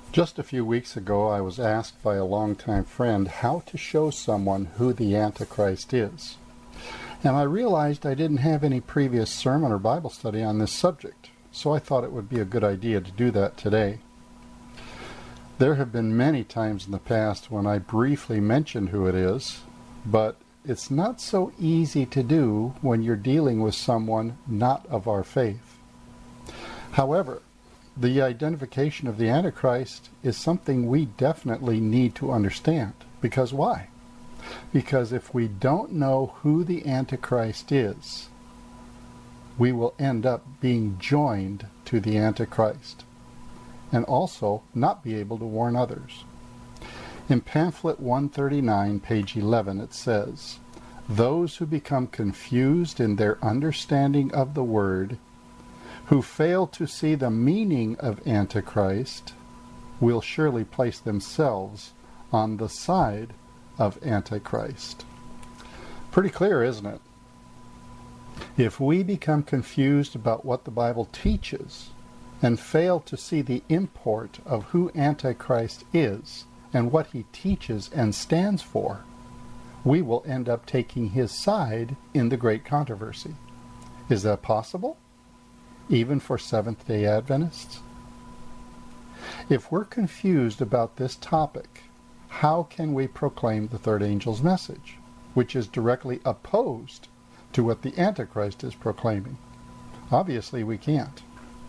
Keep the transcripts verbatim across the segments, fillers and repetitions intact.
Just a few weeks ago, I was asked by a longtime friend how to show someone who the Antichrist is. And I realized I didn't have any previous sermon or Bible study on this subject, so I thought it would be a good idea to do that today. There have been many times in the past when I briefly mentioned who it is, but it's not so easy to do when you're dealing with someone not of our faith. However, the identification of the Antichrist is something we definitely need to understand. Because why? Because if we don't know who the Antichrist is, we will end up being joined to the Antichrist, and also not be able to warn others. In pamphlet one thirty-nine, page eleven, it says, "Those who become confused in their understanding of the word, who fail to see the meaning of Antichrist, will surely place themselves on the side of Antichrist." Pretty clear, isn't it? If we become confused about what the Bible teaches and fail to see the import of who Antichrist is and what he teaches and stands for, we will end up taking his side in the great controversy. Is that possible? Even for Seventh-day Adventists? If we're confused about this topic, how can we proclaim the third angel's message, which is directly opposed to what the Antichrist is proclaiming? Obviously, we can't.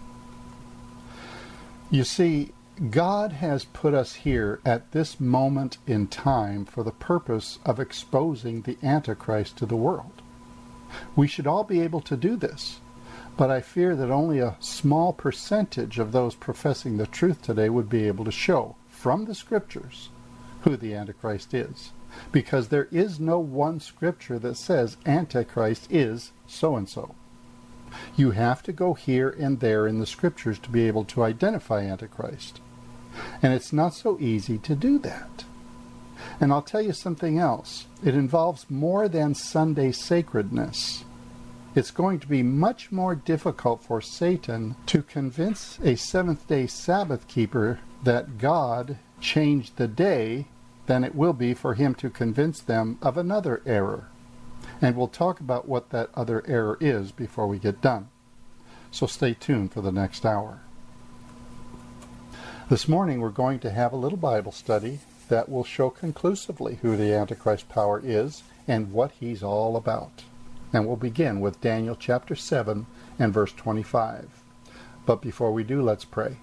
You see, God has put us here at this moment in time for the purpose of exposing the Antichrist to the world. We should all be able to do this. But I fear that only a small percentage of those professing the truth today would be able to show from the Scriptures who the Antichrist is. Because there is no one Scripture that says Antichrist is so-and-so. You have to go here and there in the Scriptures to be able to identify Antichrist. And it's not so easy to do that. And I'll tell you something else. It involves more than Sunday sacredness. It's going to be much more difficult for Satan to convince a seventh-day Sabbath keeper that God changed the day than it will be for him to convince them of another error. And we'll talk about what that other error is before we get done. So stay tuned for the next hour. This morning we're going to have a little Bible study that will show conclusively who the Antichrist power is and what he's all about. And we'll begin with Daniel chapter seven and verse twenty-five. But before we do, let's pray.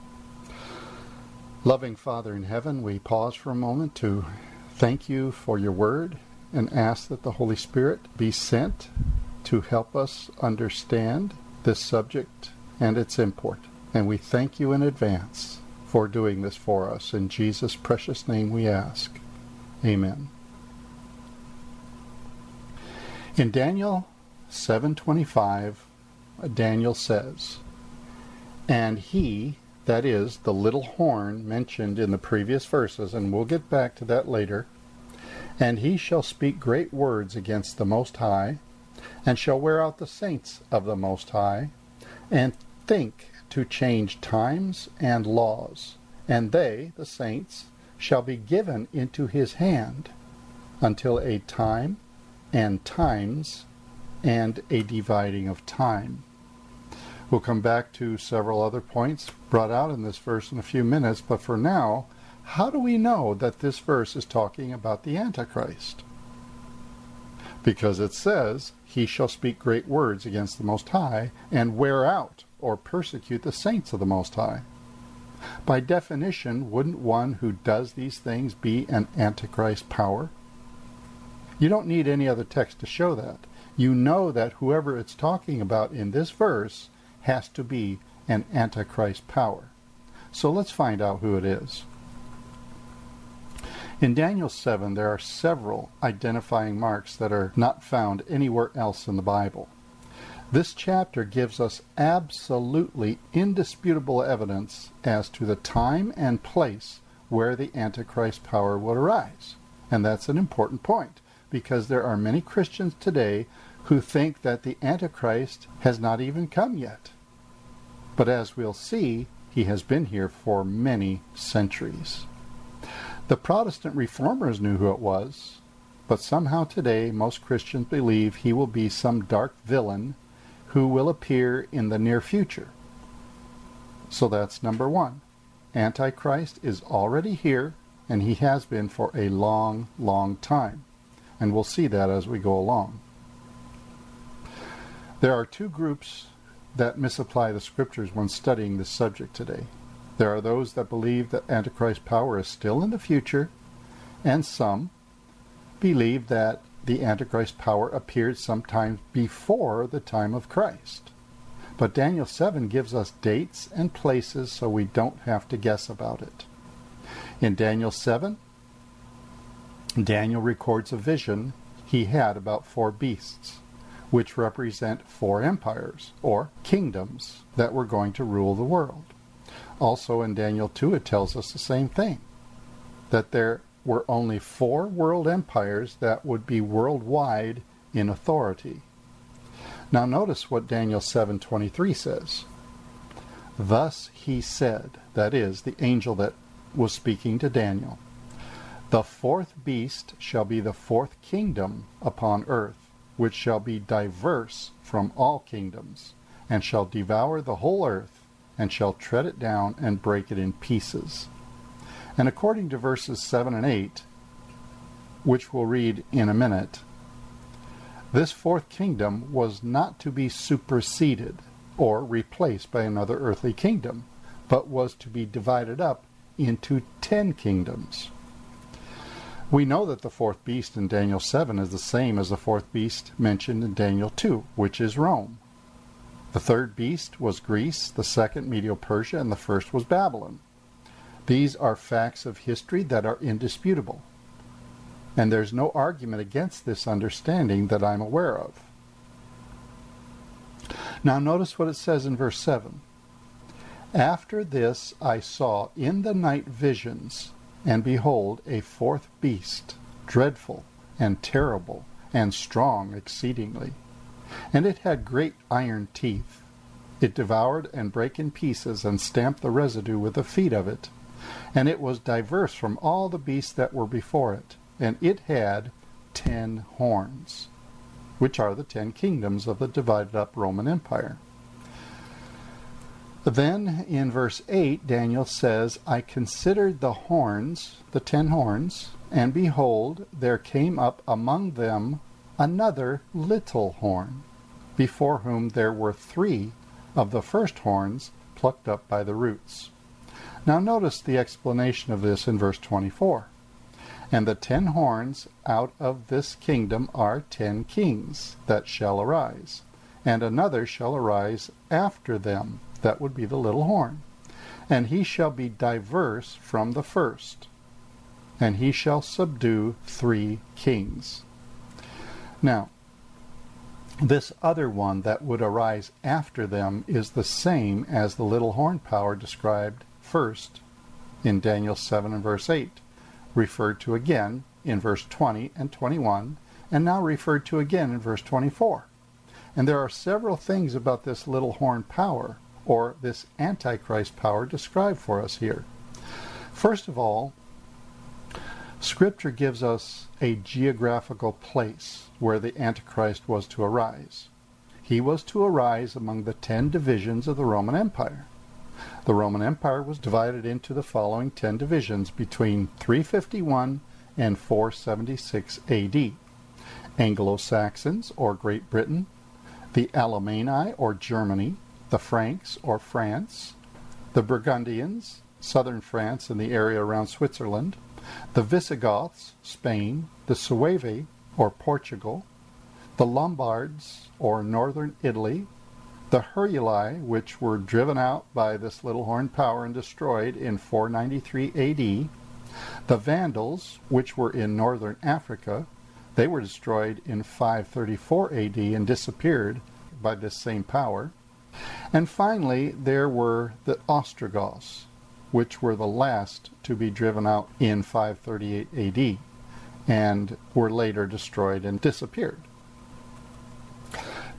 Loving Father in heaven, we pause for a moment to thank you for your word and ask that the Holy Spirit be sent to help us understand this subject and its import. And we thank you in advance for doing this for us. In Jesus' precious name we ask. Amen. In Daniel seven twenty-five, Daniel says, "And he," that is, the little horn mentioned in the previous verses, and we'll get back to that later, "and he shall speak great words against the Most High, and shall wear out the saints of the Most High, and think to change times and laws, and they, the saints, shall be given into his hand until a time and times and a dividing of time." We'll come back to several other points brought out in this verse in a few minutes, but for now, how do we know that this verse is talking about the Antichrist? Because it says, "He shall speak great words against the Most High, and wear out or persecute the saints of the Most High." By definition, wouldn't one who does these things be an Antichrist power? You don't need any other text to show that. You know that whoever it's talking about in this verse has to be an Antichrist power. So let's find out who it is. In Daniel seven, there are several identifying marks that are not found anywhere else in the Bible. This chapter gives us absolutely indisputable evidence as to the time and place where the Antichrist power would arise. And that's an important point, because there are many Christians today who think that the Antichrist has not even come yet. But as we'll see, He has been here for many centuries. The Protestant reformers knew who it was, but somehow today most Christians believe he will be some dark villain who will appear in the near future. So that's number one. Antichrist is already here, and he has been for a long, long time. And we'll see that as we go along. There are two groups that misapply the scriptures when studying this subject today. There are those that believe that Antichrist power is still in the future, and some believe that the Antichrist power appeared sometime before the time of Christ. But Daniel seven gives us dates and places so we don't have to guess about it. In Daniel seven, Daniel records a vision he had about four beasts, which represent four empires, or kingdoms, that were going to rule the world. Also in Daniel two, it tells us the same thing, that there were only four world empires that would be worldwide in authority. Now notice what Daniel seven twenty-three says. Thus he said, that is, the angel that was speaking to Daniel, the fourth beast shall be the fourth kingdom upon earth, which shall be diverse from all kingdoms, and shall devour the whole earth, and shall tread it down and break it in pieces. And according to verses seven and eight, which we'll read in a minute, this fourth kingdom was not to be superseded or replaced by another earthly kingdom, but was to be divided up into ten kingdoms. We know that the fourth beast in Daniel seven is the same as the fourth beast mentioned in Daniel two, which is Rome. The third beast was Greece, the second Medo-Persia, and the first was Babylon. These are facts of history that are indisputable, and there's no argument against this understanding that I'm aware of. Now notice what it says in verse seven. After this I saw in the night visions, and behold, a fourth beast, dreadful and terrible and strong exceedingly. And it had great iron teeth. It devoured and brake in pieces, and stamped the residue with the feet of it. And it was diverse from all the beasts that were before it. And it had ten horns, which are the ten kingdoms of the divided up Roman Empire. Then in verse eight, Daniel says, I considered the horns, the ten horns, and behold, there came up among them another little horn, before whom there were three of the first horns plucked up by the roots. Now notice the explanation of this in verse twenty-four. And the ten horns out of this kingdom are ten kings that shall arise, and another shall arise after them. That would be the little horn. And he shall be diverse from the first, and he shall subdue three kings. Now, this other one that would arise after them is the same as the little horn power described first in Daniel seven and verse eight, referred to again in verse twenty and twenty-one, and now referred to again in verse twenty-four. And there are several things about this little horn power, or this Antichrist power, described for us here. First of all, Scripture gives us a geographical place where the Antichrist was to arise. He was to arise among the ten divisions of the Roman Empire. The Roman Empire was divided into the following ten divisions between three fifty-one and four seventy-six A D. Anglo-Saxons, or Great Britain, the Alemanni, or Germany, the Franks, or France, the Burgundians, southern France and the area around Switzerland, the Visigoths, Spain, the Suevi, or Portugal, the Lombards, or northern Italy, the Heruli, which were driven out by this little horn power and destroyed in four ninety-three A D, the Vandals, which were in northern Africa, they were destroyed in five thirty-four A D and disappeared by this same power. And finally, there were the Ostrogoths, which were the last to be driven out in five thirty-eight A D and were later destroyed and disappeared.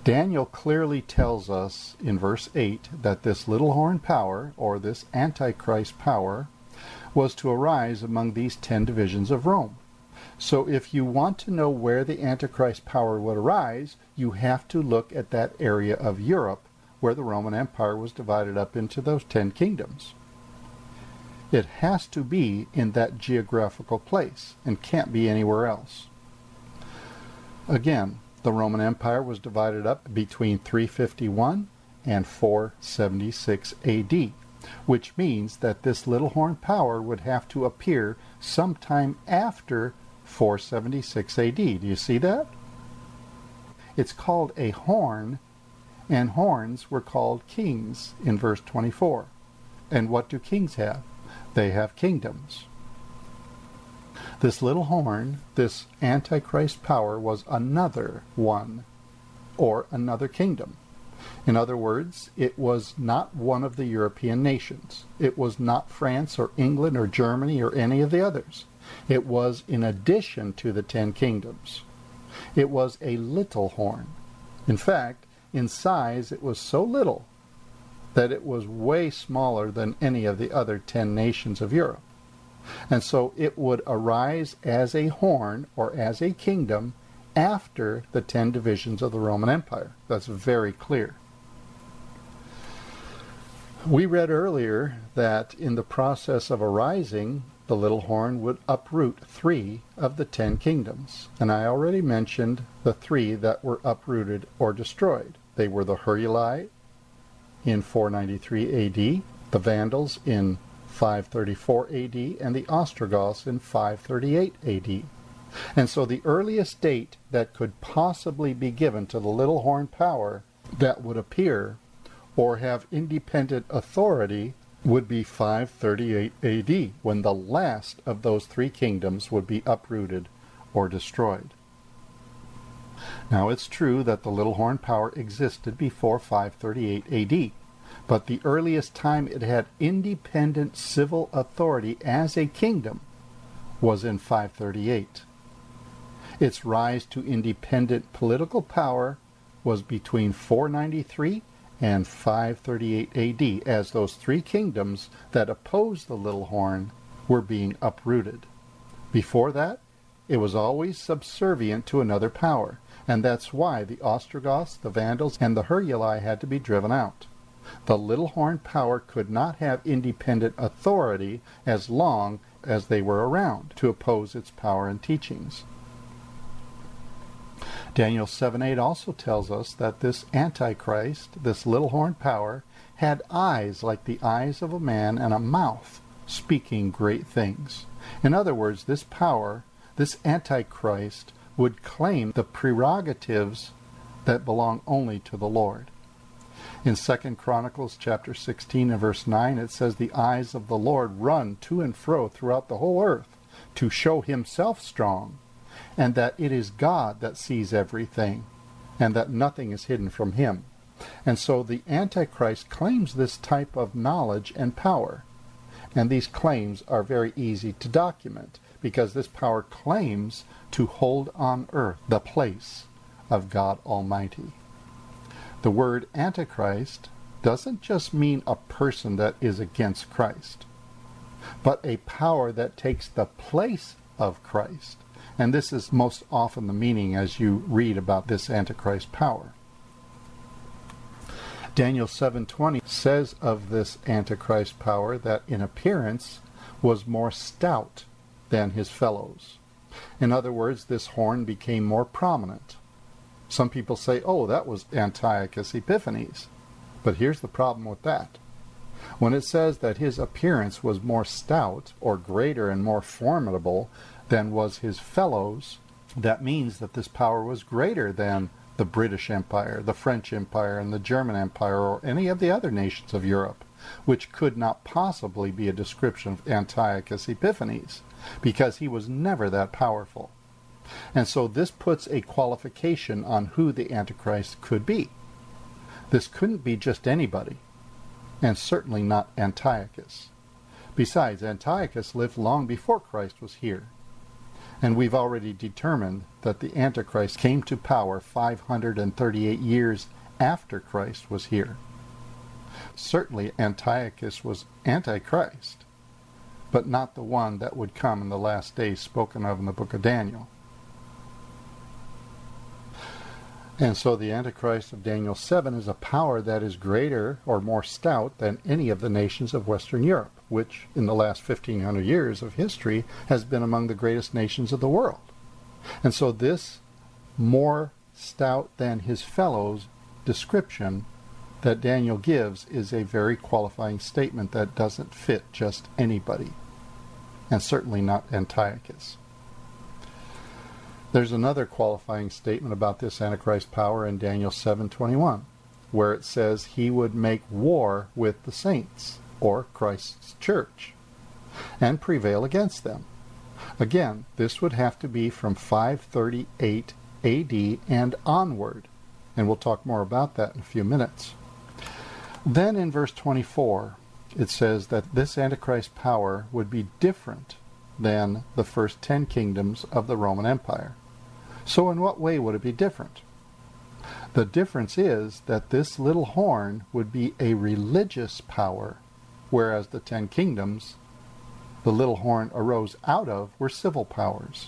Daniel clearly tells us in verse eight that this little horn power, or this Antichrist power, was to arise among these ten divisions of Rome. So if you want to know where the Antichrist power would arise, you have to look at that area of Europe where the Roman Empire was divided up into those ten kingdoms. It has to be in that geographical place and can't be anywhere else. Again, the Roman Empire was divided up between three fifty-one and four seventy-six A D, which means that this little horn power would have to appear sometime after four seventy-six A D. Do you see that? It's called a horn, and horns were called kings in verse twenty-four. And what do kings have? They have kingdoms. This little horn, this Antichrist power, was another one, or another kingdom. In other words, it was not one of the European nations. It was not France or England or Germany or any of the others. It was in addition to the ten kingdoms. It was a little horn. In fact, in size it was so little that it was way smaller than any of the other ten nations of Europe. And so it would arise as a horn or as a kingdom after the ten divisions of the Roman Empire. That's very clear. We read earlier that in the process of arising, the little horn would uproot three of the ten kingdoms. And I already mentioned the three that were uprooted or destroyed. They were the Heruli in four ninety-three A D, the Vandals in five thirty-four A D, and the Ostrogoths in five thirty-eight A D. And so the earliest date that could possibly be given to the little horn power that would appear or have independent authority would be five thirty-eight A D, when the last of those three kingdoms would be uprooted or destroyed. Now it's true that the little horn power existed before five thirty-eight A D, but the earliest time it had independent civil authority as a kingdom was in five thirty-eight. Its rise to independent political power was between four ninety-three and five thirty-eight A D, as those three kingdoms that opposed the little horn were being uprooted. Before that, it was always subservient to another power, and that's why the Ostrogoths, the Vandals, and the Heruli had to be driven out. The little horn power could not have independent authority as long as they were around to oppose its power and teachings. Daniel seven eight also tells us that this Antichrist, this little horn power, had eyes like the eyes of a man and a mouth speaking great things. In other words, this power, this Antichrist, would claim the prerogatives that belong only to the Lord. In Second Chronicles chapter sixteen and verse nine, it says, "The eyes of the Lord run to and fro throughout the whole earth to show himself strong, and that it is God that sees everything, and that nothing is hidden from him." And so the Antichrist claims this type of knowledge and power. And these claims are very easy to document, because this power claims to hold on earth the place of God Almighty. The word Antichrist doesn't just mean a person that is against Christ, but a power that takes the place of Christ. And this is most often the meaning as you read about this Antichrist power. Daniel seven twenty says of this Antichrist power that in appearance was more stout than his fellows. In other words, this horn became more prominent. Some people say, oh, that was Antiochus Epiphanes. But here's the problem with that. When it says that his appearance was more stout, or greater and more formidable than was his fellows, that means that this power was greater than the British Empire, the French Empire, and the German Empire, or any of the other nations of Europe, which could not possibly be a description of Antiochus Epiphanes, because he was never that powerful. And so this puts a qualification on who the Antichrist could be. This couldn't be just anybody, and certainly not Antiochus. Besides, Antiochus lived long before Christ was here. And we've already determined that the Antichrist came to power five hundred thirty-eight years after Christ was here. Certainly Antiochus was Antichrist, but not the one that would come in the last days spoken of in the book of Daniel. And so the Antichrist of Daniel seven is a power that is greater or more stout than any of the nations of Western Europe, which in the last fifteen hundred years of history has been among the greatest nations of the world. And so this more stout than his fellows description that Daniel gives is a very qualifying statement that doesn't fit just anybody, and certainly not Antiochus. There's another qualifying statement about this Antichrist power in Daniel seven twenty-one, where it says he would make war with the saints, or Christ's church, and prevail against them. Again, this would have to be from five thirty-eight A D and onward, and we'll talk more about that in a few minutes. Then in verse twenty-four, it says that this Antichrist power would be different than the first ten kingdoms of the Roman Empire. So in what way would it be different? The difference is that this little horn would be a religious power, whereas the ten kingdoms the little horn arose out of were civil powers.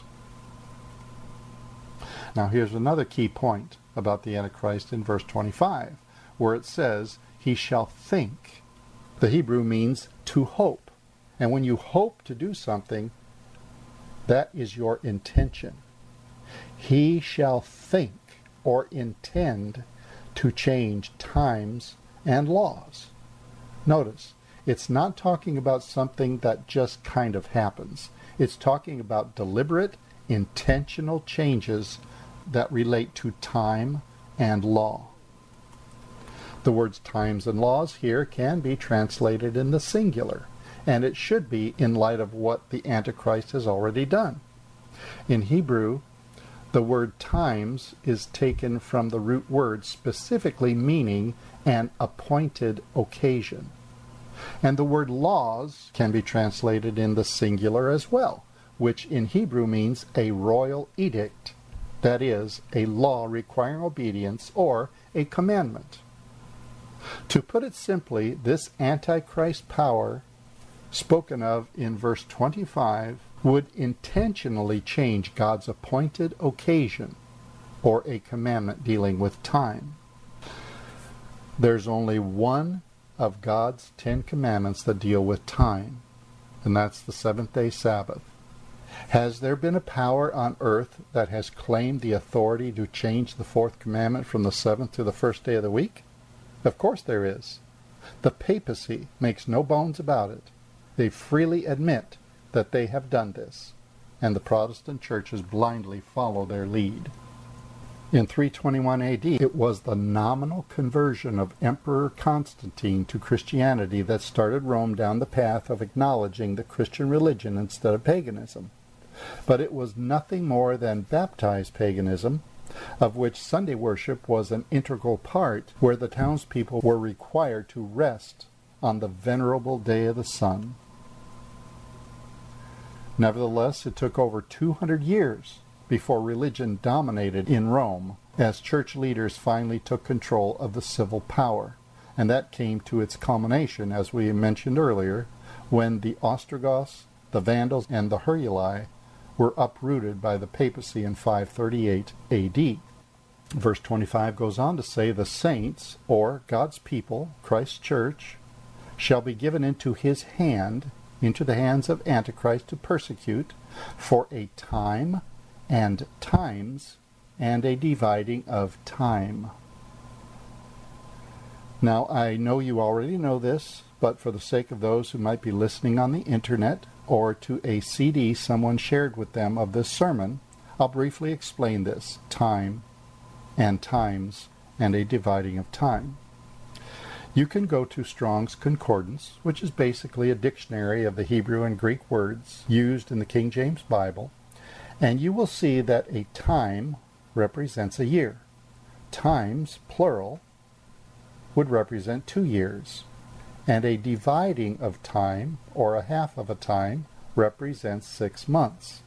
Now here's another key point about the Antichrist in verse twenty-five, where it says, he shall think. The Hebrew means to hope. And when you hope to do something, that is your intention. He shall think or intend to change times and laws. Notice, it's not talking about something that just kind of happens. It's talking about deliberate, intentional changes that relate to time and law. The words times and laws here can be translated in the singular, and it should be in light of what the Antichrist has already done. In Hebrew, the word times is taken from the root word specifically meaning an appointed occasion. And the word laws can be translated in the singular as well, which in Hebrew means a royal edict, that is, a law requiring obedience or a commandment. To put it simply, this Antichrist power spoken of in verse twenty-five would intentionally change God's appointed occasion or a commandment dealing with time. There's only one of God's Ten Commandments that deal with time, and that's the seventh-day Sabbath. Has there been a power on earth that has claimed the authority to change the fourth commandment from the seventh to the first day of the week? Of course there is. The papacy makes no bones about it. They freely admit that they have done this, and the Protestant churches blindly follow their lead. In three twenty-one A D, it was the nominal conversion of Emperor Constantine to Christianity that started Rome down the path of acknowledging the Christian religion instead of paganism. But it was nothing more than baptized paganism, of which Sunday worship was an integral part, where the townspeople were required to rest on the venerable day of the sun. Nevertheless, it took over two hundred years before religion dominated in Rome, as church leaders finally took control of the civil power. And that came to its culmination, as we mentioned earlier, when the Ostrogoths, the Vandals, and the Heruli were uprooted by the papacy in five thirty-eight A D. Verse twenty-five goes on to say, the saints, or God's people, Christ's church, shall be given into his hand, into the hands of Antichrist to persecute, for a time and times and a dividing of time. Now, I know you already know this, but for the sake of those who might be listening on the internet or to a C D someone shared with them of this sermon, I'll briefly explain this: time and times and a dividing of time. You can go to Strong's Concordance, which is basically a dictionary of the Hebrew and Greek words used in the King James Bible, and you will see that a time represents a year. Times, plural, would represent two years, and a dividing of time, or a half of a time, represents six months.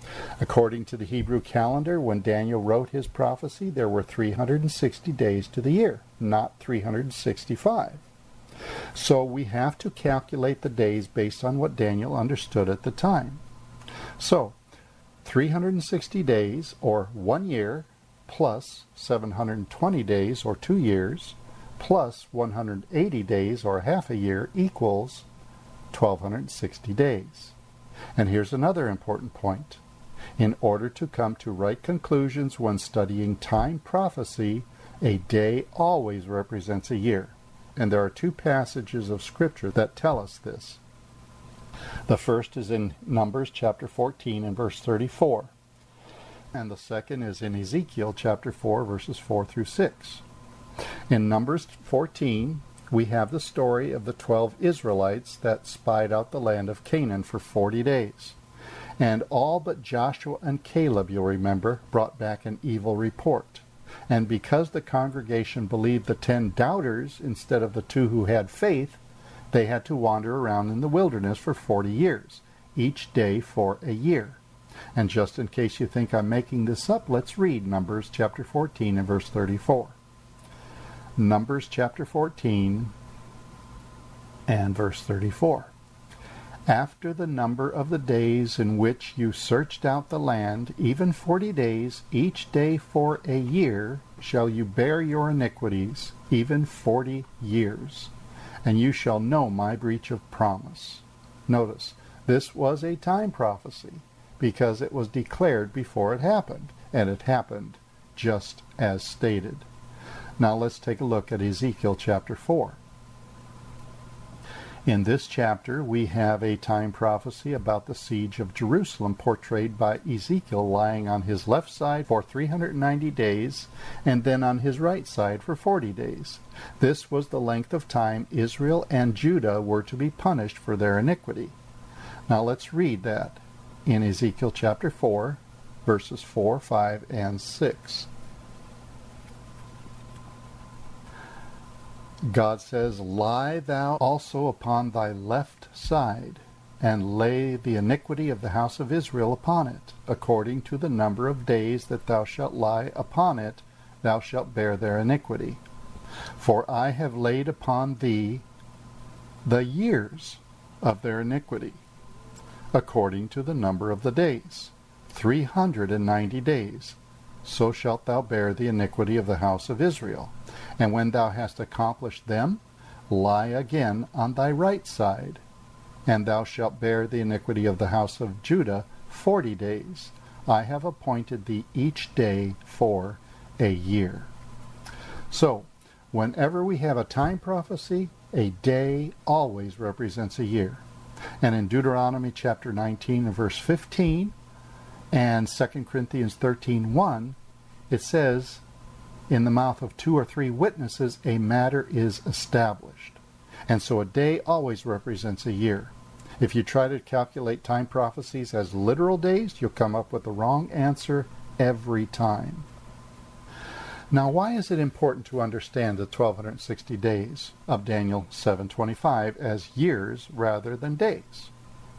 According to the Hebrew calendar, when Daniel wrote his prophecy, there were three hundred sixty days to the year, not three hundred sixty-five. So we have to calculate the days based on what Daniel understood at the time. So, three hundred sixty days, or one year, plus seven hundred twenty days, or two years, plus one hundred eighty days, or half a year, equals twelve hundred sixty days. And here's another important point. In order to come to right conclusions when studying time prophecy, a day always represents a year. And there are two passages of Scripture that tell us this. The first is in Numbers chapter fourteen and verse thirty-four. And the second is in Ezekiel chapter four, verses four through six. In Numbers fourteen, we have the story of the twelve Israelites that spied out the land of Canaan for forty days. And all but Joshua and Caleb, you'll remember, brought back an evil report. And because the congregation believed the ten doubters instead of the two who had faith, they had to wander around in the wilderness for forty years, each day for a year. And just in case you think I'm making this up, let's read Numbers chapter fourteen and verse thirty-four. Numbers chapter fourteen and verse thirty-four. After the number of the days in which you searched out the land, even forty days, each day for a year, shall you bear your iniquities, even forty years. And you shall know my breach of promise. Notice, this was a time prophecy, because it was declared before it happened, and it happened just as stated. Now let's take a look at Ezekiel chapter four. In this chapter, we have a time prophecy about the siege of Jerusalem portrayed by Ezekiel lying on his left side for three hundred ninety days and then on his right side for forty days. This was the length of time Israel and Judah were to be punished for their iniquity. Now let's read that in Ezekiel chapter four, verses four, five, and six. God says, Lie thou also upon thy left side, and lay the iniquity of the house of Israel upon it. According to the number of days that thou shalt lie upon it, thou shalt bear their iniquity. For I have laid upon thee the years of their iniquity, according to the number of the days, three hundred and ninety days. So shalt thou bear the iniquity of the house of Israel. And when thou hast accomplished them, lie again on thy right side, and thou shalt bear the iniquity of the house of Judah forty days. I have appointed thee each day for a year. So, whenever we have a time prophecy, a day always represents a year. And in Deuteronomy chapter nineteen and verse fifteen, and Second Corinthians thirteen one, it says, in the mouth of two or three witnesses, a matter is established. And so a day always represents a year. If you try to calculate time prophecies as literal days, you'll come up with the wrong answer every time. Now, why is it important to understand the twelve hundred sixty days of Daniel seven twenty-five as years rather than days?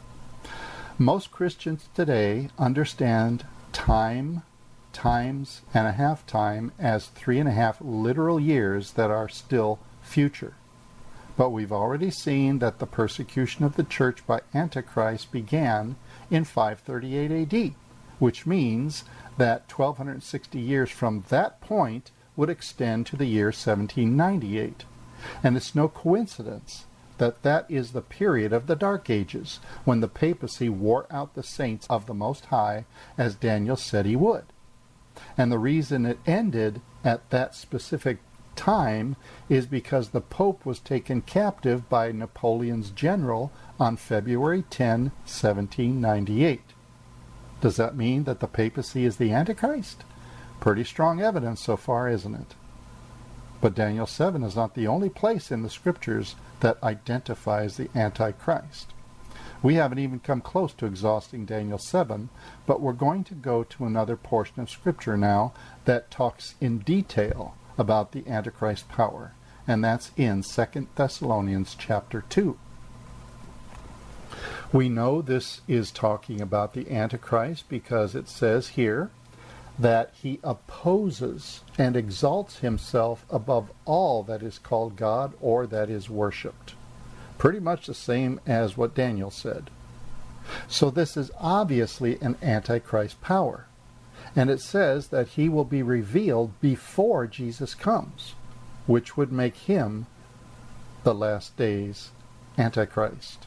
Most Christians today understand time, times and a half time as three and a half literal years that are still future. But we've already seen that the persecution of the church by Antichrist began in five thirty-eight A D, which means that twelve sixty years from that point would extend to the year seventeen ninety-eight. And it's no coincidence that that is the period of the Dark Ages, when the papacy wore out the saints of the Most High, as Daniel said he would. And the reason it ended at that specific time is because the Pope was taken captive by Napoleon's general on February tenth, seventeen ninety-eight. Does that mean that the papacy is the Antichrist? Pretty strong evidence so far, isn't it? But Daniel seven is not the only place in the Scriptures that identifies the Antichrist. We haven't even come close to exhausting Daniel seven, but we're going to go to another portion of Scripture now that talks in detail about the Antichrist power, and that's in Second Thessalonians chapter two. We know this is talking about the Antichrist because it says here that he opposes and exalts himself above all that is called God or that is worshipped. Pretty much the same as what Daniel said. So this is obviously an Antichrist power. And it says that he will be revealed before Jesus comes, which would make him the last days Antichrist.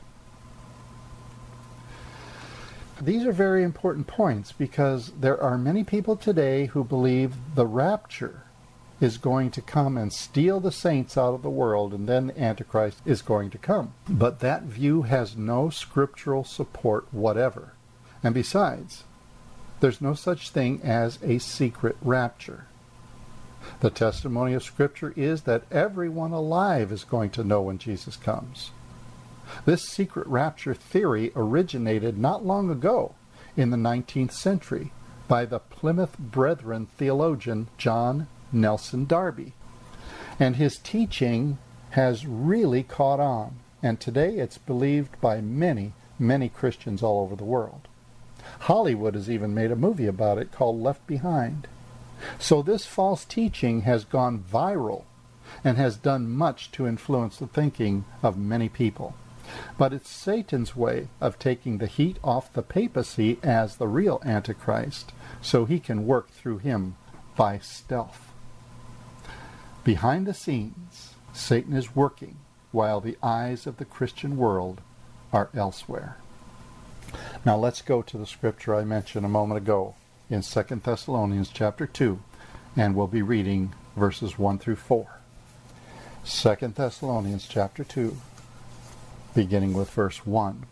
These are very important points because there are many people today who believe the rapture is going to come and steal the saints out of the world, and then the Antichrist is going to come. But that view has no scriptural support whatever. And besides, there's no such thing as a secret rapture. The testimony of Scripture is that everyone alive is going to know when Jesus comes. This secret rapture theory originated not long ago in the nineteenth century by the Plymouth Brethren theologian John Nelson Darby. And his teaching has really caught on, and today it's believed by many, many Christians all over the world. Hollywood has even made a movie about it called Left Behind. So this false teaching has gone viral and has done much to influence the thinking of many people. But it's Satan's way of taking the heat off the papacy as the real Antichrist, so he can work through him by stealth. Behind the scenes, Satan is working while the eyes of the Christian world are elsewhere. Now let's go to the scripture I mentioned a moment ago in Second Thessalonians chapter two, and we'll be reading verses one through four. Second Thessalonians chapter two, beginning with verse one.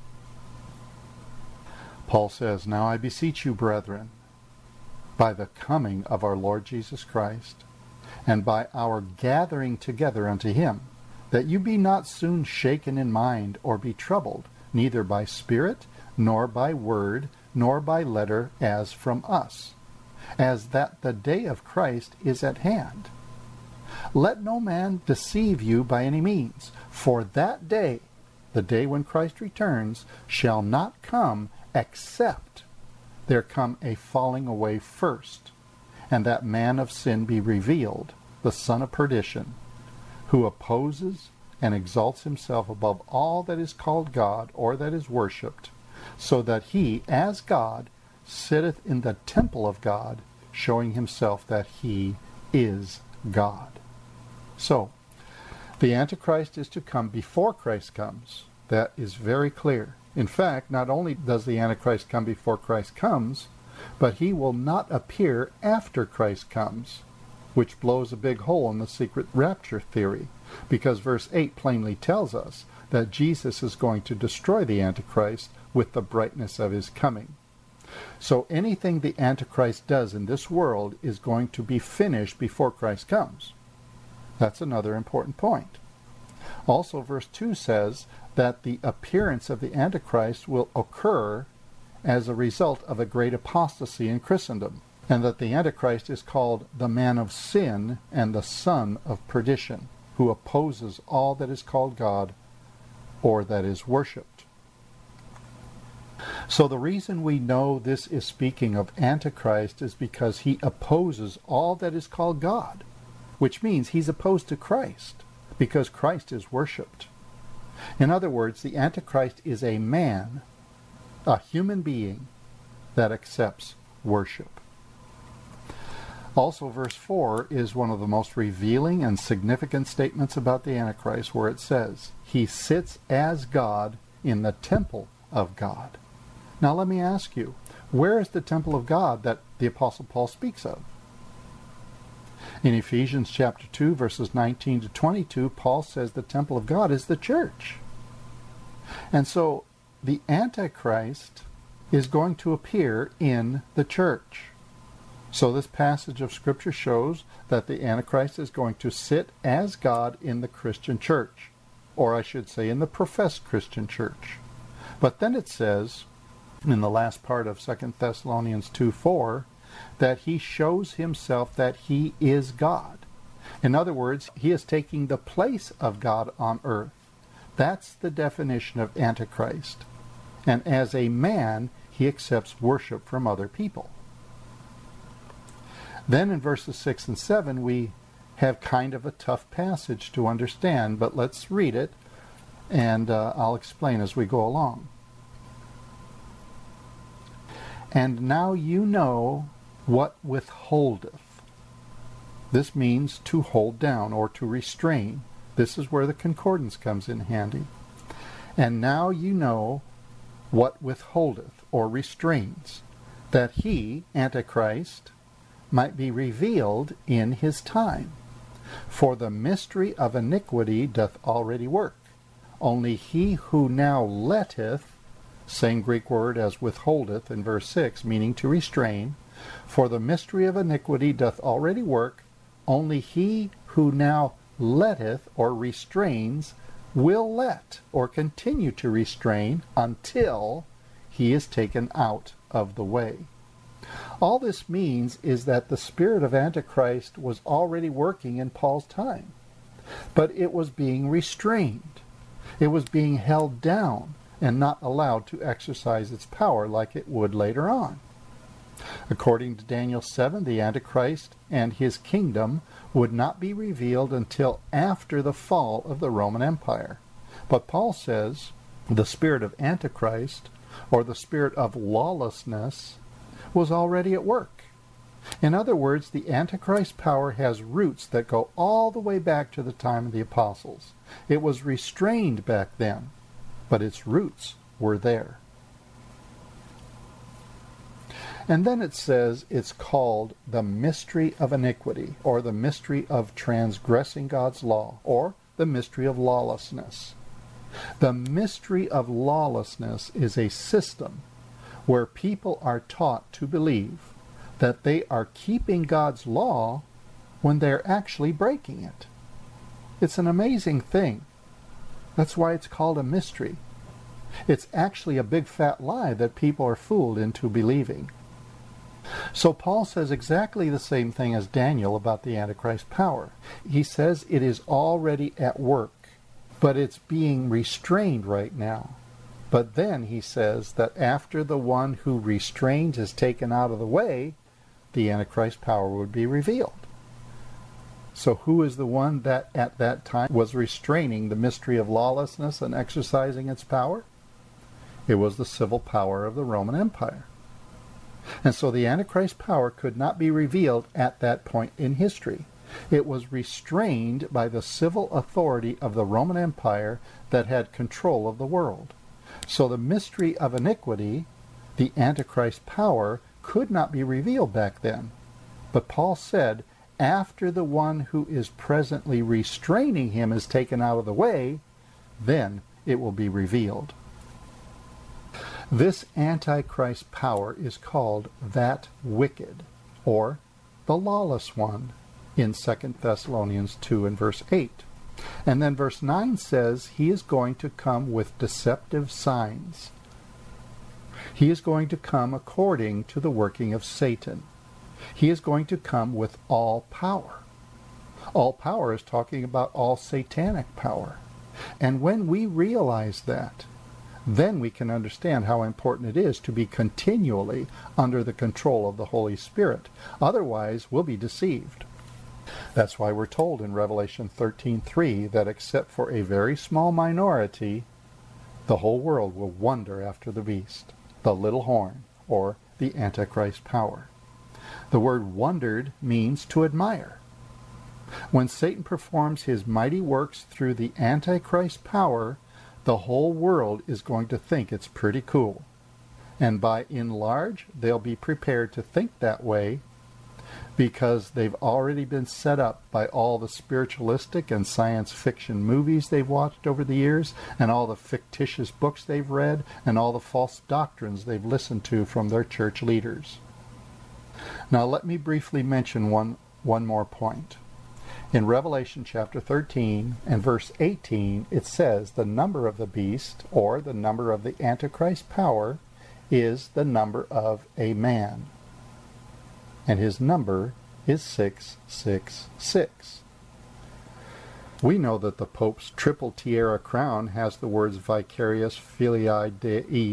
Paul says, "Now I beseech you, brethren, by the coming of our Lord Jesus Christ, and by our gathering together unto him, that you be not soon shaken in mind, or be troubled, neither by spirit, nor by word, nor by letter, as from us, as that the day of Christ is at hand. Let no man deceive you by any means, for that day, the day when Christ returns, shall not come except there come a falling away first, and that man of sin be revealed, the son of perdition, who opposes and exalts himself above all that is called God or that is worshipped, so that he, as God, sitteth in the temple of God, showing himself that he is God." So, the Antichrist is to come before Christ comes. That is very clear. In fact, not only does the Antichrist come before Christ comes, but he will not appear after Christ comes, which blows a big hole in the secret rapture theory, because verse eight plainly tells us that Jesus is going to destroy the Antichrist with the brightness of his coming. So anything the Antichrist does in this world is going to be finished before Christ comes. That's another important point. Also, verse two says that the appearance of the Antichrist will occur as a result of a great apostasy in Christendom, and that the Antichrist is called the man of sin and the son of perdition, who opposes all that is called God or that is worshipped. So the reason we know this is speaking of Antichrist is because he opposes all that is called God, which means he's opposed to Christ, because Christ is worshipped. In other words, the Antichrist is a man, a human being, that accepts worship. Also, verse four is one of the most revealing and significant statements about the Antichrist, where it says, "He sits as God in the temple of God." Now let me ask you, where is the temple of God that the Apostle Paul speaks of? In Ephesians chapter two, verses nineteen to twenty-two, Paul says the temple of God is the church. And so the Antichrist is going to appear in the church. So this passage of Scripture shows that the Antichrist is going to sit as God in the Christian church, or I should say in the professed Christian church. But then it says, in the last part of Second Thessalonians two four, that he shows himself that he is God. In other words, he is taking the place of God on earth. That's the definition of Antichrist. and as a man, he accepts worship from other people. Then in verses six and seven, we have kind of a tough passage to understand, but let's read it, and uh, I'll explain as we go along. And now you know what withholdeth. This means to hold down or to restrain. This is where the concordance comes in handy. And now you know what withholdeth or restrains, that he, Antichrist, might be revealed in his time. For the mystery of iniquity doth already work. Only he who now letteth, same Greek word as withholdeth in verse six, meaning to restrain, for the mystery of iniquity doth already work, only he who now letteth or restrains will let or continue to restrain until he is taken out of the way. All this means is that the spirit of Antichrist was already working in Paul's time, but it was being restrained. It was being held down and not allowed to exercise its power like it would later on. According to Daniel seven, the Antichrist and his kingdom would not be revealed until after the fall of the Roman Empire. But Paul says the spirit of Antichrist, or the spirit of lawlessness, was already at work. In other words, the Antichrist power has roots that go all the way back to the time of the apostles. It was restrained back then, but its roots were there. And then it says it's called the mystery of iniquity, or the mystery of transgressing God's law, or the mystery of lawlessness. The mystery of lawlessness is a system where people are taught to believe that they are keeping God's law when they're actually breaking it. It's an amazing thing. That's why it's called a mystery. It's actually a big fat lie that people are fooled into believing. So Paul says exactly the same thing as Daniel about the Antichrist power. He says it is already at work, but it's being restrained right now. But then he says that after the one who restrains is taken out of the way, the Antichrist power would be revealed. So who is the one that at that time was restraining the mystery of lawlessness and exercising its power? It was the civil power of the Roman Empire. And so the Antichrist power could not be revealed at that point in history. It was restrained by the civil authority of the Roman Empire that had control of the world. So the mystery of iniquity, the Antichrist power, could not be revealed back then. But Paul said, after the one who is presently restraining him is taken out of the way, then it will be revealed. This Antichrist power is called that wicked, or the lawless one, in Second Thessalonians two and verse eight. And then verse nine says he is going to come with deceptive signs. He is going to come according to the working of Satan. He is going to come with all power. All power is talking about all satanic power. And when we realize that, then we can understand how important it is to be continually under the control of the Holy Spirit. Otherwise, we'll be deceived. That's why we're told in Revelation thirteen three that except for a very small minority, the whole world will wonder after the beast, the little horn, or the Antichrist power. The word wondered means to admire. When Satan performs his mighty works through the Antichrist power, the whole world is going to think it's pretty cool. And by and large, they'll be prepared to think that way because they've already been set up by all the spiritualistic and science fiction movies they've watched over the years, and all the fictitious books they've read, and all the false doctrines they've listened to from their church leaders. Now let me briefly mention one, one more point. In Revelation chapter thirteen and verse eighteen, it says the number of the beast, or the number of the Antichrist power, is the number of a man. And his number is six six six. We know that the Pope's triple tiara crown has the words Vicarius Filii Dei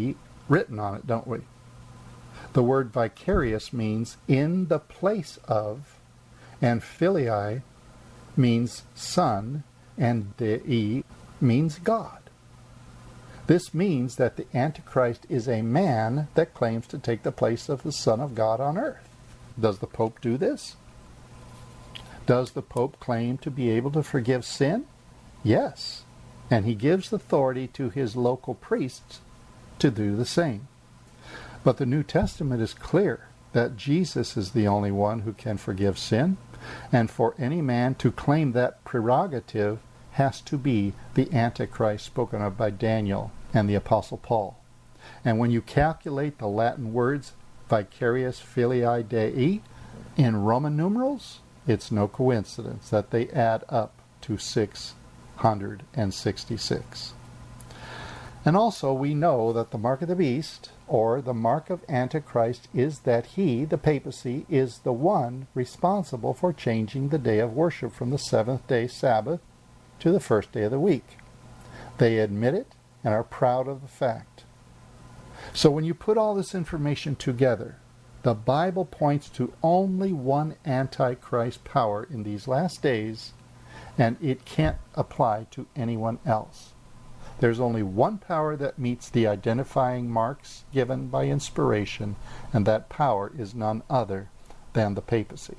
written on it, don't we? The word vicarious means in the place of, and filii means son, and dei means God. This means that the Antichrist is a man that claims to take the place of the Son of God on earth. Does the Pope do this? Does the Pope claim to be able to forgive sin? Yes. And he gives authority to his local priests to do the same. But the New Testament is clear that Jesus is the only one who can forgive sin, and for any man to claim that prerogative has to be the Antichrist spoken of by Daniel and the Apostle Paul. And when you calculate the Latin words vicarious filii Dei in Roman numerals, it's no coincidence that they add up to six hundred sixty-six. And also we know that the mark of the beast, or the mark of Antichrist, is that he, the papacy, is the one responsible for changing the day of worship from the seventh day Sabbath to the first day of the week. They admit it and are proud of the fact. So when you put all this information together, the Bible points to only one Antichrist power in these last days, and it can't apply to anyone else. There's only one power that meets the identifying marks given by inspiration, and that power is none other than the papacy.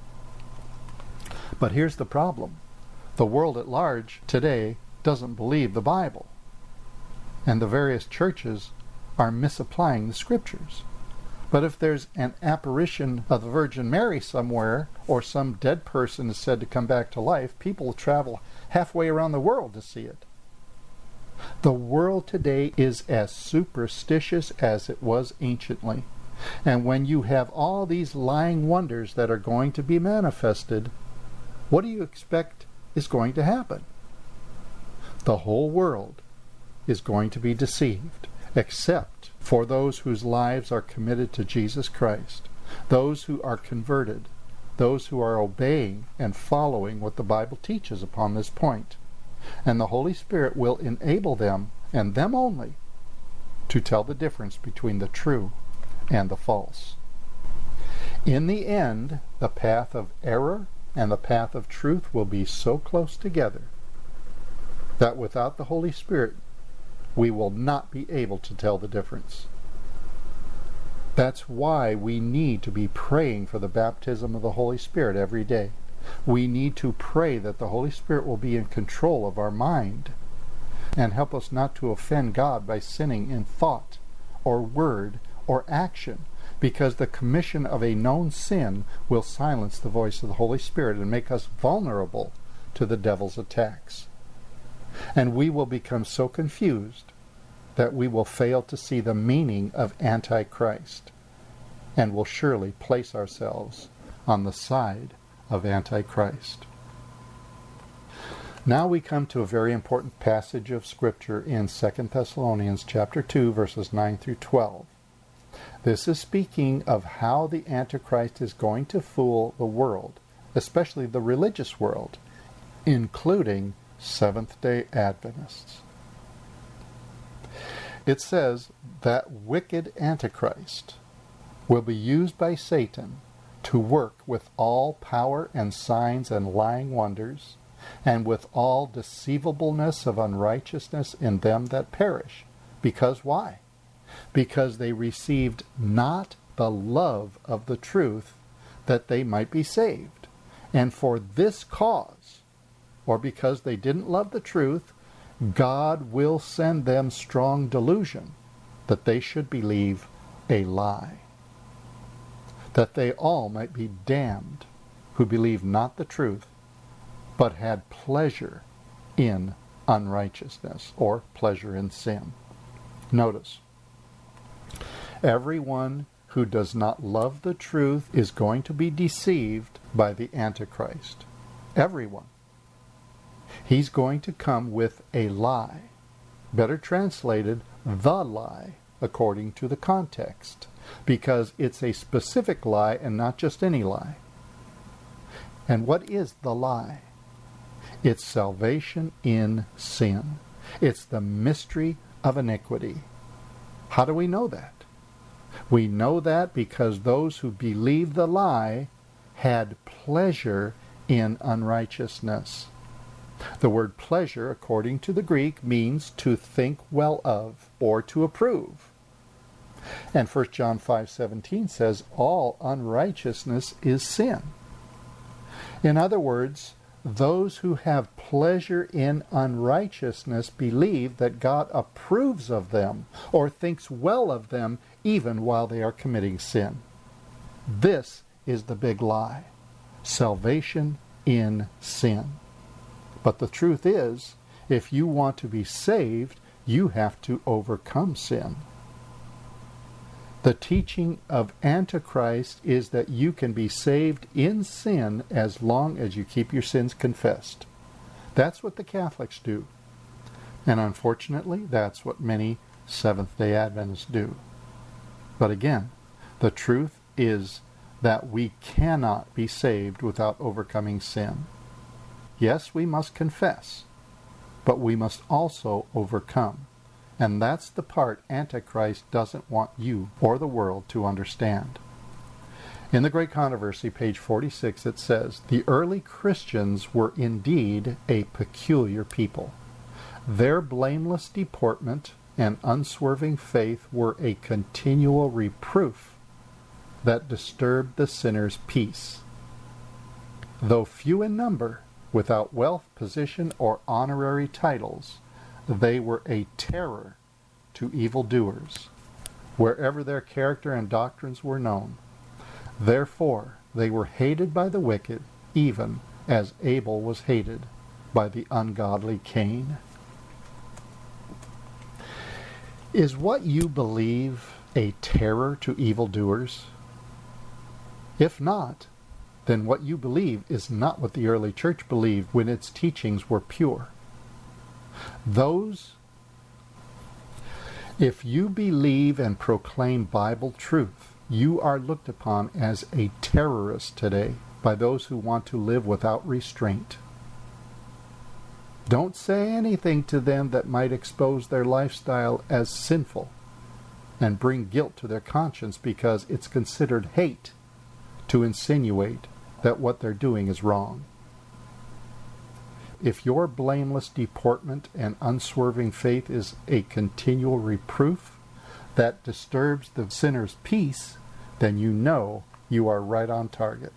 But here's the problem. The world at large today doesn't believe the Bible, and the various churches are misapplying the Scriptures. But if there's an apparition of the Virgin Mary somewhere, or some dead person is said to come back to life, people will travel halfway around the world to see it. The world today is as superstitious as it was anciently. And when you have all these lying wonders that are going to be manifested, what do you expect is going to happen? The whole world is going to be deceived, except for those whose lives are committed to Jesus Christ, those who are converted, those who are obeying and following what the Bible teaches upon this point. And the Holy Spirit will enable them, and them only, to tell the difference between the true and the false. In the end, the path of error and the path of truth will be so close together that without the Holy Spirit, we will not be able to tell the difference. That's why we need to be praying for the baptism of the Holy Spirit every day. We need to pray that the Holy Spirit will be in control of our mind and help us not to offend God by sinning in thought or word or action, because the commission of a known sin will silence the voice of the Holy Spirit and make us vulnerable to the devil's attacks. And we will become so confused that we will fail to see the meaning of Antichrist, and will surely place ourselves on the side of Antichrist. Now we come to a very important passage of Scripture in Second Thessalonians chapter two, verses nine through twelve. This is speaking of how the Antichrist is going to fool the world, especially the religious world, including Seventh-day Adventists. It says that wicked Antichrist will be used by Satan to work with all power and signs and lying wonders, and with all deceivableness of unrighteousness in them that perish. Because why? Because they received not the love of the truth, that they might be saved. And for this cause, or because they didn't love the truth, God will send them strong delusion, that they should believe a lie, that they all might be damned who believed not the truth, but had pleasure in unrighteousness, or pleasure in sin. Notice, everyone who does not love the truth is going to be deceived by the Antichrist. Everyone. He's going to come with a lie. Better translated, the lie, according to the context, because it's a specific lie and not just any lie. And what is the lie? It's salvation in sin. It's the mystery of iniquity. How do we know that? We know that because those who believed the lie had pleasure in unrighteousness. The word pleasure, according to the Greek, means to think well of or to approve. And First John five seventeen says, all unrighteousness is sin. In other words, those who have pleasure in unrighteousness believe that God approves of them or thinks well of them even while they are committing sin. This is the big lie. Salvation in sin. But the truth is, if you want to be saved, you have to overcome sin. The teaching of Antichrist is that you can be saved in sin as long as you keep your sins confessed. That's what the Catholics do. And unfortunately, that's what many Seventh-day Adventists do. But again, the truth is that we cannot be saved without overcoming sin. Yes, we must confess, but we must also overcome. And that's the part Antichrist doesn't want you or the world to understand. In the Great Controversy, page forty-six, it says, the early Christians were indeed a peculiar people. Their blameless deportment and unswerving faith were a continual reproof that disturbed the sinner's peace. Though few in number, without wealth, position, or honorary titles, they were a terror to evildoers, wherever their character and doctrines were known. Therefore, they were hated by the wicked, even as Abel was hated by the ungodly Cain. Is what you believe a terror to evildoers? If not, then what you believe is not what the early church believed when its teachings were pure. Those, if you believe and proclaim Bible truth, you are looked upon as a terrorist today by those who want to live without restraint. Don't say anything to them that might expose their lifestyle as sinful and bring guilt to their conscience, because it's considered hate to insinuate that what they're doing is wrong. If your blameless deportment and unswerving faith is a continual reproof that disturbs the sinner's peace, then you know you are right on target.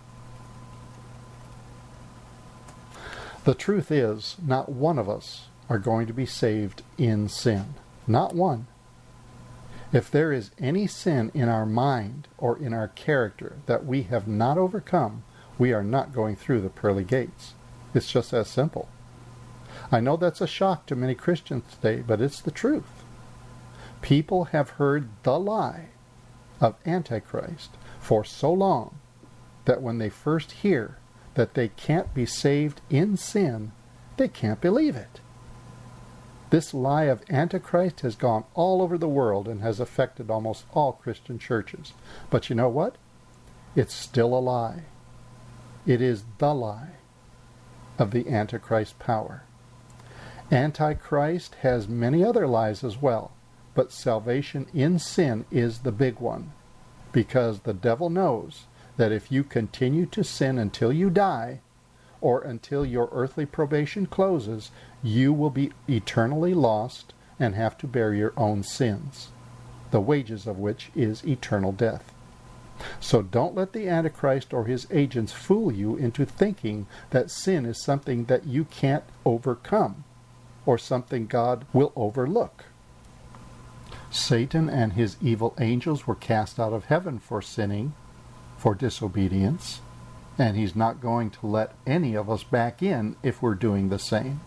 The truth is, not one of us are going to be saved in sin. Not one. If there is any sin in our mind or in our character that we have not overcome, we are not going through the pearly gates. It's just that simple. I know that's a shock to many Christians today, but it's the truth. People have heard the lie of Antichrist for so long that when they first hear that they can't be saved in sin, they can't believe it. This lie of Antichrist has gone all over the world and has affected almost all Christian churches. But you know what? It's still a lie. It is the lie of the Antichrist power. Antichrist has many other lies as well, but salvation in sin is the big one, because the devil knows that if you continue to sin until you die, or until your earthly probation closes, you will be eternally lost and have to bear your own sins, the wages of which is eternal death. So don't let the Antichrist or his agents fool you into thinking that sin is something that you can't overcome, or something God will overlook. Satan and his evil angels were cast out of heaven for sinning, for disobedience, and he's not going to let any of us back in if we're doing the same.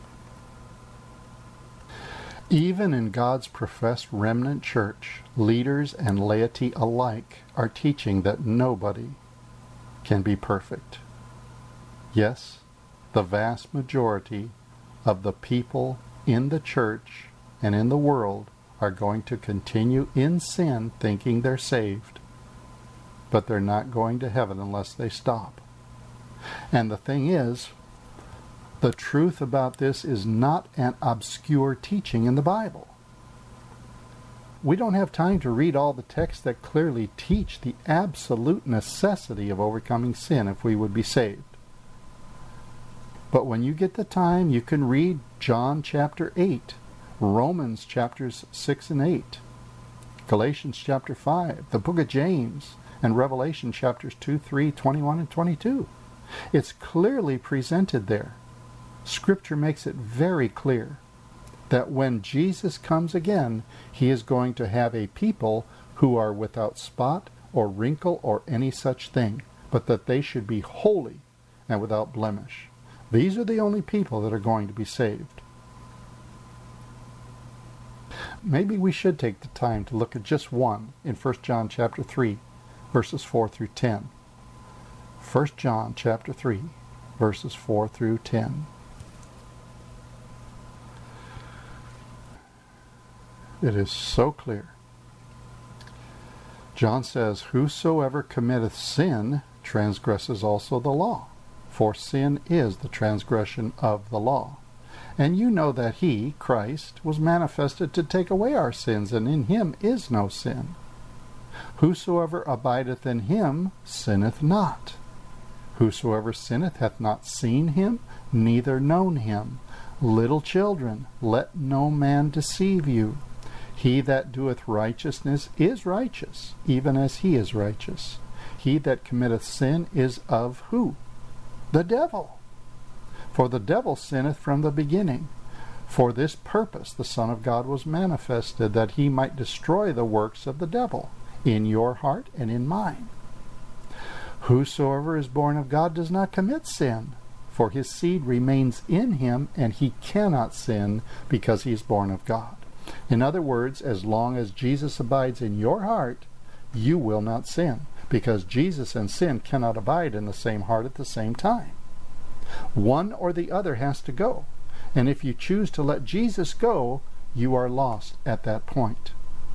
Even in God's professed remnant church, leaders and laity alike are teaching that nobody can be perfect. Yes, the vast majority of the people in the church and in the world are going to continue in sin thinking they're saved, but they're not going to heaven unless they stop. And the thing is, the truth about this is not an obscure teaching in the Bible. We don't have time to read all the texts that clearly teach the absolute necessity of overcoming sin if we would be saved. But when you get the time, you can read John chapter eight, Romans chapters six and eight, Galatians chapter five, the book of James, and Revelation chapters two, three, twenty-one, and twenty-two. It's clearly presented there. Scripture makes it very clear that when Jesus comes again, he is going to have a people who are without spot or wrinkle or any such thing, but that they should be holy and without blemish. These are the only people that are going to be saved. Maybe we should take the time to look at just one in First John chapter three, verses four through ten. First John chapter three, verses four through ten. It is so clear. John says, "Whosoever committeth sin transgresses also the law, for sin is the transgression of the law. And you know that he, Christ, was manifested to take away our sins, and in him is no sin. Whosoever abideth in him sinneth not. Whosoever sinneth hath not seen him, neither known him. Little children, let no man deceive you. He that doeth righteousness is righteous, even as he is righteous. He that committeth sin is of who? The devil. For the devil sinneth from the beginning. For this purpose the Son of God was manifested, that he might destroy the works of the devil, in your heart and in mine. Whosoever is born of God does not commit sin, for his seed remains in him, and he cannot sin, because he is born of God." In other words, as long as Jesus abides in your heart, you will not sin, because Jesus and sin cannot abide in the same heart at the same time. One or the other has to go, and if you choose to let Jesus go, you are lost at that point.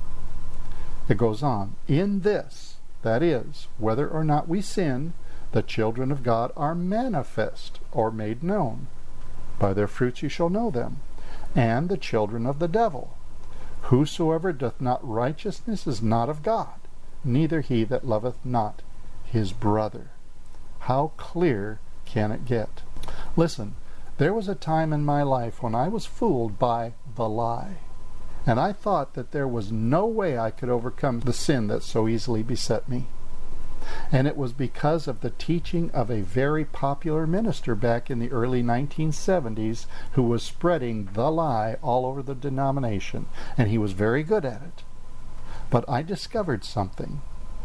It goes on, "In this, that is, whether or not we sin, the children of God are manifest or made known. By their fruits you shall know them. And the children of the devil. Whosoever doth not righteousness is not of God, neither he that loveth not his brother." How clear can it get? Listen, there was a time in my life when I was fooled by the lie, and I thought that there was no way I could overcome the sin that so easily beset me. And it was because of the teaching of a very popular minister back in the early nineteen seventies who was spreading the lie all over the denomination, and he was very good at it. But I discovered something.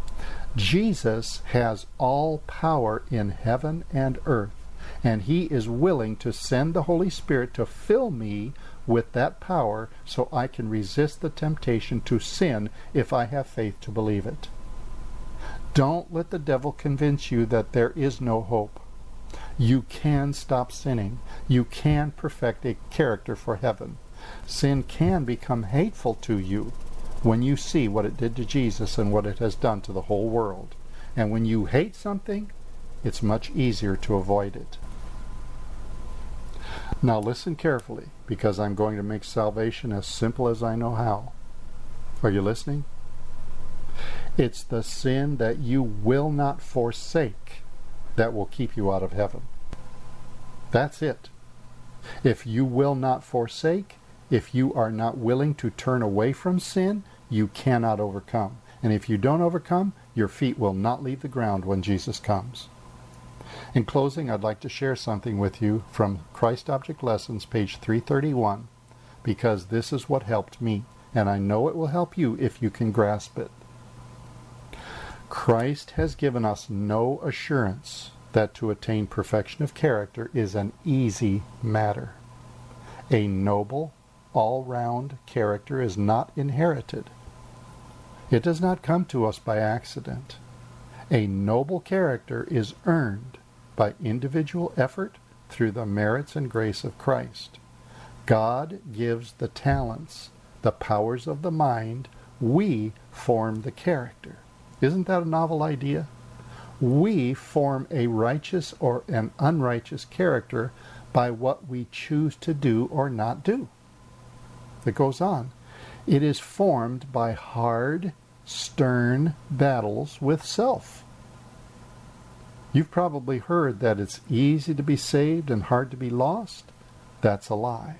Jesus has all power in heaven and earth, and he is willing to send the Holy Spirit to fill me with that power so I can resist the temptation to sin if I have faith to believe it. Don't let the devil convince you that there is no hope. You can stop sinning. You can perfect a character for heaven. Sin can become hateful to you when you see what it did to Jesus and what it has done to the whole world. And when you hate something, it's much easier to avoid it. Now listen carefully, because I'm going to make salvation as simple as I know how. Are you listening? It's the sin that you will not forsake that will keep you out of heaven. That's it. If you will not forsake, if you are not willing to turn away from sin, you cannot overcome. And if you don't overcome, your feet will not leave the ground when Jesus comes. In closing, I'd like to share something with you from Christ Object Lessons, page three thirty-one, because this is what helped me, and I know it will help you if you can grasp it. Christ has given us no assurance that to attain perfection of character is an easy matter. A noble, all-round character is not inherited. It does not come to us by accident. A noble character is earned by individual effort through the merits and grace of Christ. God gives the talents, the powers of the mind. We form the character. Isn't that a novel idea? We form a righteous or an unrighteous character by what we choose to do or not do. It goes on. It is formed by hard, stern battles with self. You've probably heard that it's easy to be saved and hard to be lost. That's a lie.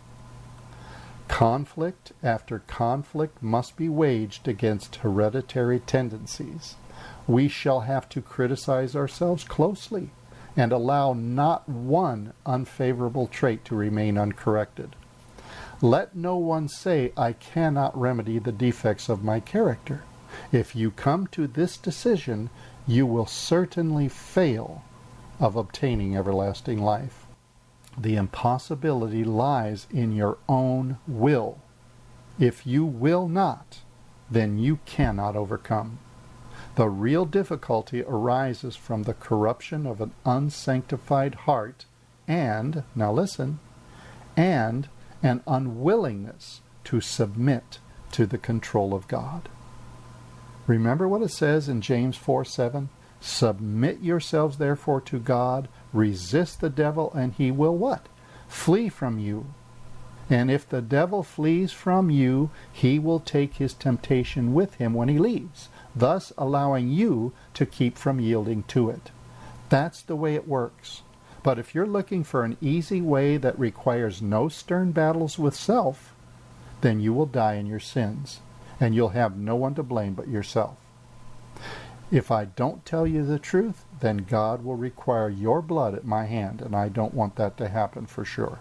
Conflict after conflict must be waged against hereditary tendencies. We shall have to criticize ourselves closely and allow not one unfavorable trait to remain uncorrected. Let no one say, I cannot remedy the defects of my character. If you come to this decision, you will certainly fail of obtaining everlasting life. The impossibility lies in your own will. If you will not, then you cannot overcome. The real difficulty arises from the corruption of an unsanctified heart and, now listen, and an unwillingness to submit to the control of God. Remember what it says in James four seven? Submit yourselves therefore to God, resist the devil, and he will what? Flee from you. And if the devil flees from you, he will take his temptation with him when he leaves, thus allowing you to keep from yielding to it. That's the way it works. But if you're looking for an easy way that requires no stern battles with self, then you will die in your sins, and you'll have no one to blame but yourself. If I don't tell you the truth, then God will require your blood at my hand, and I don't want that to happen for sure.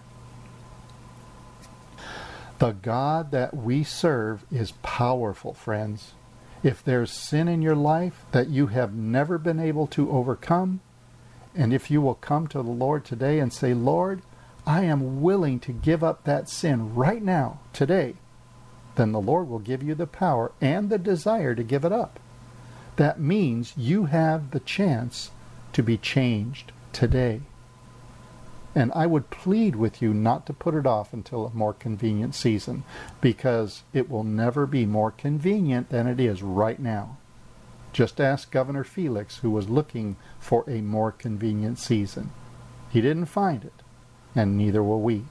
The God that we serve is powerful, friends. If there's sin in your life that you have never been able to overcome, and if you will come to the Lord today and say, Lord, I am willing to give up that sin right now, today, then the Lord will give you the power and the desire to give it up. That means you have the chance to be changed today. And I would plead with you not to put it off until a more convenient season, because it will never be more convenient than it is right now. Just ask Governor Felix, who was looking for a more convenient season. He didn't find it, and neither will we.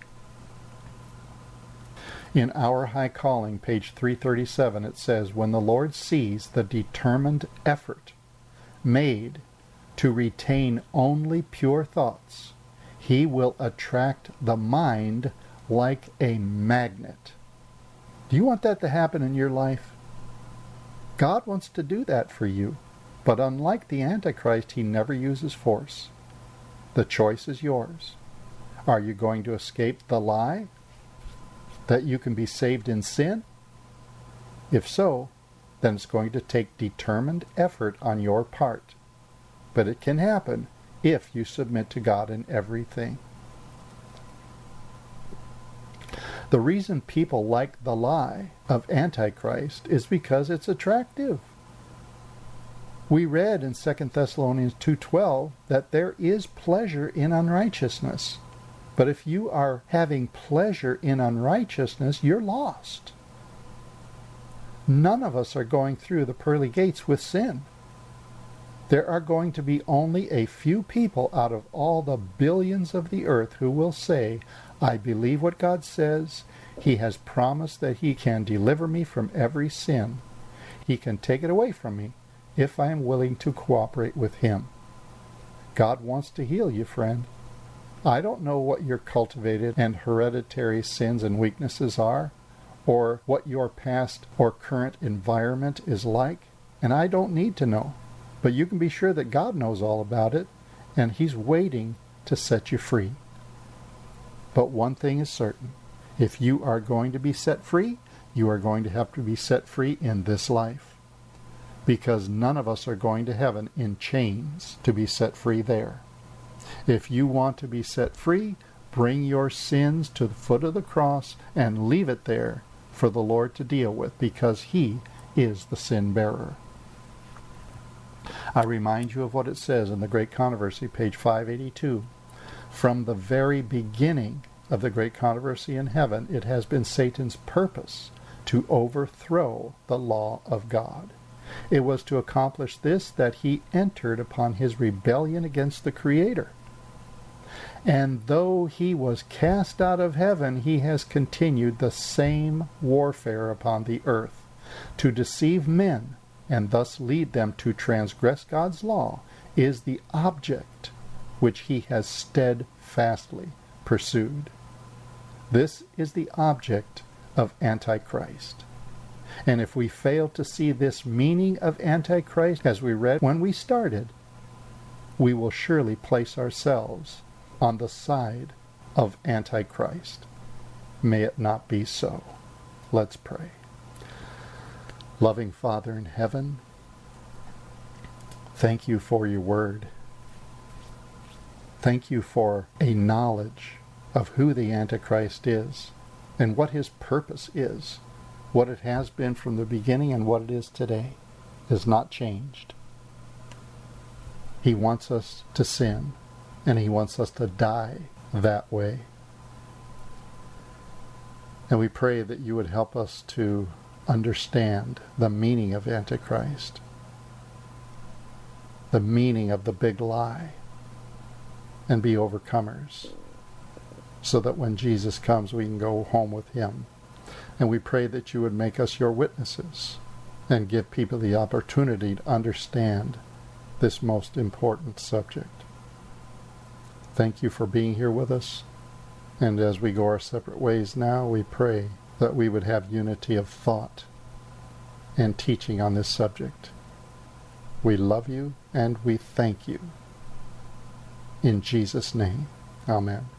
In Our High Calling, page three thirty-seven, it says, when the Lord sees the determined effort made to retain only pure thoughts, he will attract the mind like a magnet. Do you want that to happen in your life? God wants to do that for you, but unlike the Antichrist, he never uses force. The choice is yours. Are you going to escape the lie that you can be saved in sin? If so, then it's going to take determined effort on your part. But it can happen if you submit to God in everything. The reason people like the lie of Antichrist is because it's attractive. We read in Second Thessalonians two twelve that there is pleasure in unrighteousness. But if you are having pleasure in unrighteousness, you're lost. None of us are going through the pearly gates with sin. There are going to be only a few people out of all the billions of the earth who will say, I believe what God says. He has promised that he can deliver me from every sin. He can take it away from me if I am willing to cooperate with him. God wants to heal you, friend. I don't know what your cultivated and hereditary sins and weaknesses are, or what your past or current environment is like, and I don't need to know. But you can be sure that God knows all about it, and he's waiting to set you free. But one thing is certain. If you are going to be set free, you are going to have to be set free in this life. Because none of us are going to heaven in chains to be set free there. If you want to be set free, bring your sins to the foot of the cross and leave it there for the Lord to deal with, because he is the sin bearer. I remind you of what it says in the Great Controversy, page five eighty-two. From the very beginning of the Great Controversy in heaven, it has been Satan's purpose to overthrow the law of God. It was to accomplish this that he entered upon his rebellion against the Creator. And though he was cast out of heaven, he has continued the same warfare upon the earth, to deceive men and thus lead them to transgress God's law, is the object which he has steadfastly pursued. This is the object of Antichrist. And if we fail to see this meaning of Antichrist, as we read when we started, we will surely place ourselves on the side of Antichrist. May it not be so. Let's pray. Loving Father in heaven, thank you for your word. Thank you for a knowledge of who the Antichrist is and what his purpose is. What it has been from the beginning and what it is today is not changed. He wants us to sin, and he wants us to die that way. And we pray that you would help us to understand the meaning of Antichrist, the meaning of the big lie, and be overcomers, so that when Jesus comes we can go home with him. And we pray that you would make us your witnesses and give people the opportunity to understand this most important subject. Thank you for being here with us. And as we go our separate ways now, we pray that we would have unity of thought and teaching on this subject. We love you and we thank you. In Jesus' name, amen.